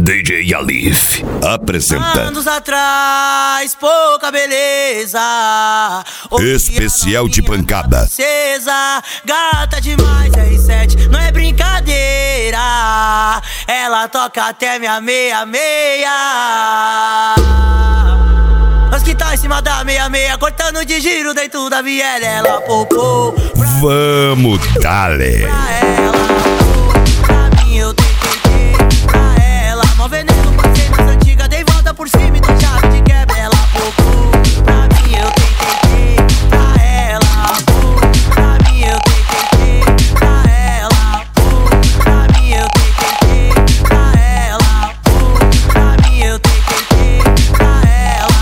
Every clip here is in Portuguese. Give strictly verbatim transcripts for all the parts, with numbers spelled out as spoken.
D J Alif apresenta anos atrás, pouca beleza, especial de pancada. Princesa, gata demais, R sete, não é brincadeira. Ela toca até minha meia-meia. Nós que tá em cima da meia-meia, cortando de giro dentro da viela. Ela popou. Vamos, dale. Pra ela, pra mim eu tentei, pra ela. Mó veneno, passei nas antigas, dei volta por cima e tô chave de quebra. Ela popou. Pra mim eu tentei, pra ela. Pra mim eu tentei, pra ela. Pra mim eu tentei, pra ela. Pra mim eu tentei, pra ela.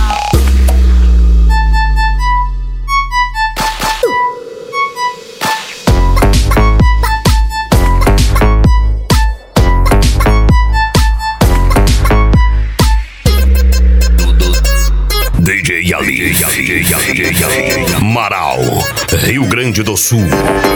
D J Alif, Marau, Rio Grande do Sul.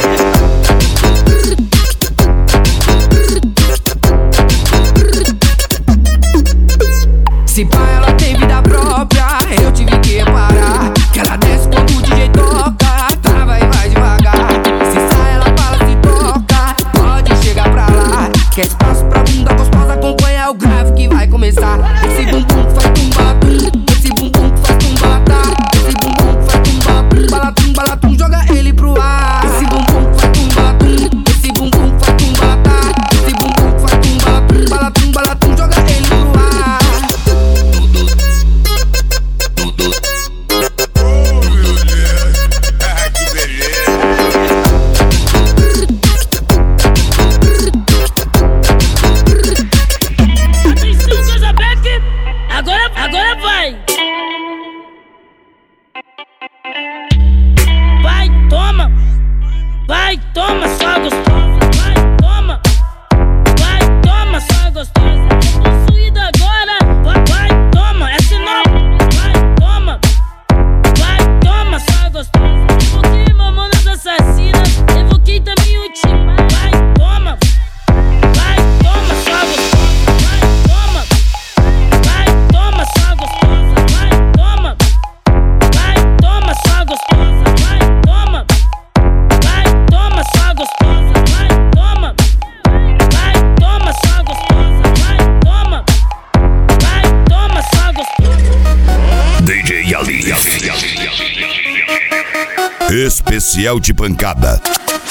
Se pá, ela tem vida própria, eu tive que parar. Que ela desce quando o D J toca, trava e vai devagar. Se sai, ela fala, se toca, pode chegar pra lá. Quer espaço pra bunda gostosa, acompanha o grave que vai começar. Esse bumbum que faz tumba-tum, esse bumbum que faz tumba-tá. Esse bumbum que faz tumba-tum, balatum, balatum, joga ele pro ar. Esse bumbum que faz tumba-tum, esse bumbum que faz tumba-tá. Esse bumbum que faz tumba-tum, balatum, balatum, joga ele pro ar. Vai, toma, só gostosa. Vai, toma. Vai, toma, só gostosa. Tô possuída agora. Vai, vai, toma, essa nova. Vai, toma. Vai, toma, só gostosa. Evoquei mamonas assassinas. Evoquei também o time. Vai, toma. Vai, toma, só gostosa. Vai, toma. Vai, toma, só gostosa. Vai, toma. Vai, toma, só gostosa. Vai, toma. Toma só gostosa, vai, toma. Vai, toma só gostosa, vai, toma. Vai, toma só gostosa. D J Alif, especial de pancada.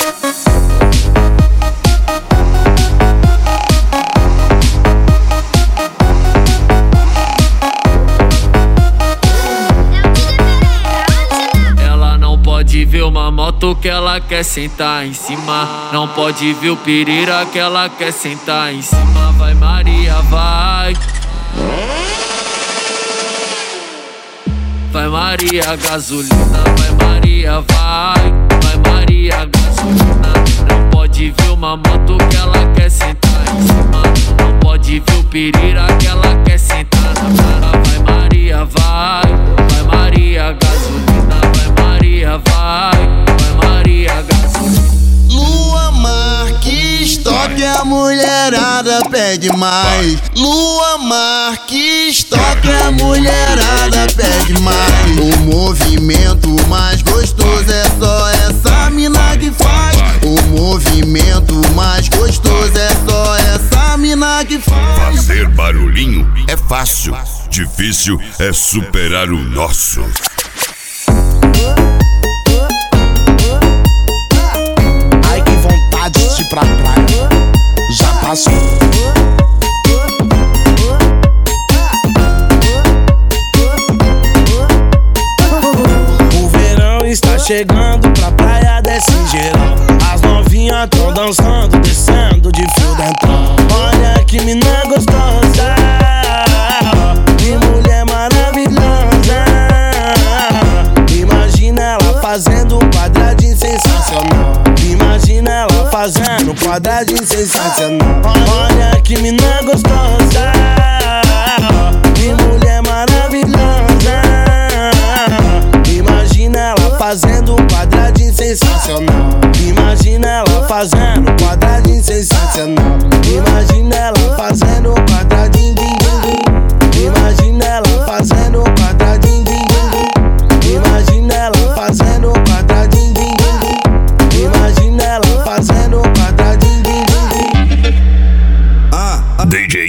Pode ver uma moto que ela quer sentar em cima. Não pode ver o pirira que ela quer sentar em cima. Vai Maria, vai. Vai Maria, gasolina. Vai Maria, vai. Vai Maria, gasolina. Não pode ver uma moto que ela quer sentar em cima. Não pode ver o pirira que ela quer sentar na cara. Vai Maria, vai. Vai Maria, gasolina. Vai Maria, vai, vai Maria, gasolina. Lua Marques, toque a mulherada pede mais. Lua Marques, toque a mulherada pede mais. O movimento mais gostoso é só essa mina que faz. O movimento mais gostoso é só essa mina que faz. Fazer barulhinho é fácil, difícil é superar o nosso. De pra praia, já passou. O verão está chegando, pra praia desce geral. As novinhas tão dançando, descendo de fio dental. Olha que mina gostosa, que mulher maravilhosa. Imagina ela fazendo um quadradinho sensacional. Imagina ela fazendo um quadradinho sensacional. Olha que mina gostosa, que mulher maravilhosa. Imagina ela fazendo um quadradinho sensacional. Imagina ela fazendo um quadradinho sensacional. Imagina ela fazendo um quadradinho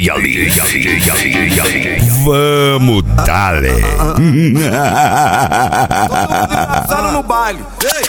Vamos, dale. Todo no baile.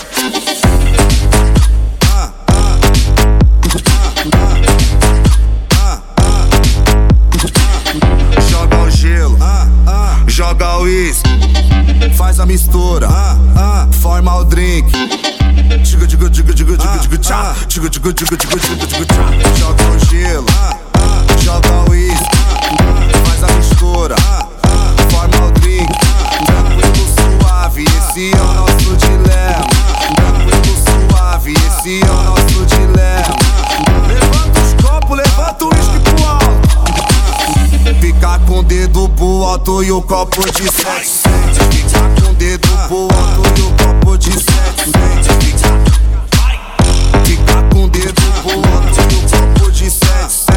Joga o gelo, joga o uísque, faz a mistura, forma o drink. Digo, digo, digo, digo, digo, digo, tchá. Digo, digo, digo, digo, digo, digo, tchá. Joga o gelo, joga o uísque, faz a mistura, forma o drink. Tranquilo, suave, esse é o nosso dilema. Tranquilo, suave, esse é o nosso dilema. Levanta os copos, levanta o uísque pro alto. Fica com o dedo pro alto e o copo de sete centes. Fica com o dedo pro alto e o copo de sete centes. Fica com o dedo pro alto e o copo de sete centes.